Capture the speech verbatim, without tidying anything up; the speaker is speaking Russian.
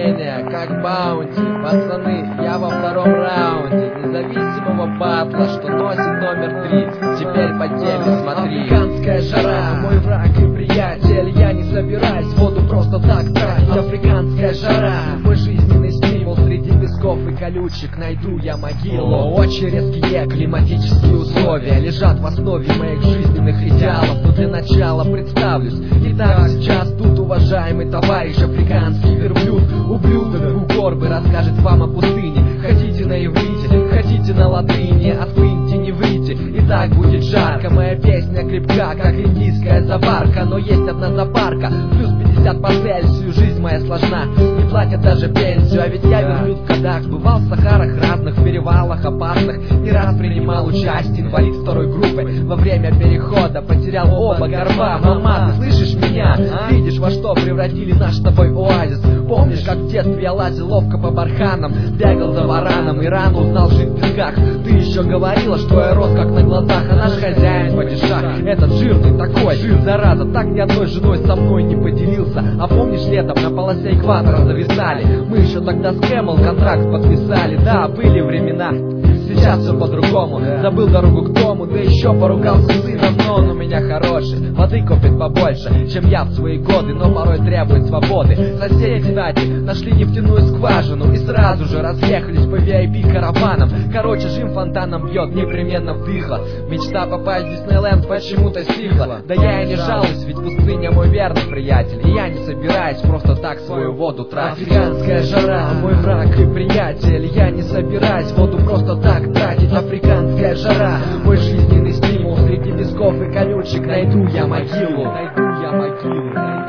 настроение, как баунти. Пацаны, я во втором раунде независимого батла, что носит номер три. Теперь по теме смотри. Африканская жара, мой враг и приятель. Я не собираюсь воду просто так тратить. Африканская жара, мой жизненный стимул. Среди песков и колючек найду я могилу. Очень резкие климатические условия лежат в основе моих жизненных идеалов. Но для начала представлюсь. Итак, сейчас тут уважаемый товарищ, африканский верблюд, ублюдок у горбы, расскажет вам о пустыне. Хотите на иврите, хотите на латыни, открыньте, не врите, и так будет жарко. Моя песня крепка, как индийская заварка, но есть одна запарка, плюс пятьдесят по Цельсию. Жизнь моя сложна, не платят даже пенсию, а ведь я верблюд в годах. Бывал в Сахарах разных, в перевалах опасных, не раз принимал участие, инвалид второй группы. Во время перехода потерял оба горба. Мама, ты слышишь меня? Видишь, во что превратили наш с тобой оазис? Помнишь, как в детстве я лазил ловко по барханам, бегал за вараном и рано узнал жить в песках? Ты еще говорила, что я рос как на глазах, а наш хозяин падишах, этот жирный такой, жир, зараза, так ни одной женой со мной не поделился. А помнишь, летом на полосе экватора зависали? Мы еще тогда с Кэмл контракт подписали. Да, были времена, сейчас все по-другому. Забыл дорогу к дому, да еще поругался с сыном. Но он у меня хороший, воды копит побольше, чем я в свои годы, но порой требует свободы. Соседи, кстати, нашли нефтяную скважину и сразу же разъехались по ви ай пи караванам. Короче, жим фонтаном бьет, непременно вдыхла. Мечта попасть в Диснейленд почему-то стихла. Да я и не жалуюсь, ведь пустыня мой верный приятель, и я не собираюсь просто так свою воду тратить. Африканская жара, мой враг и приятель. Я не собираюсь воду просто так тратить. Африканская жара, мой жизненный стимул. Среди песков и колючек найду я могилу. Найду я могилу.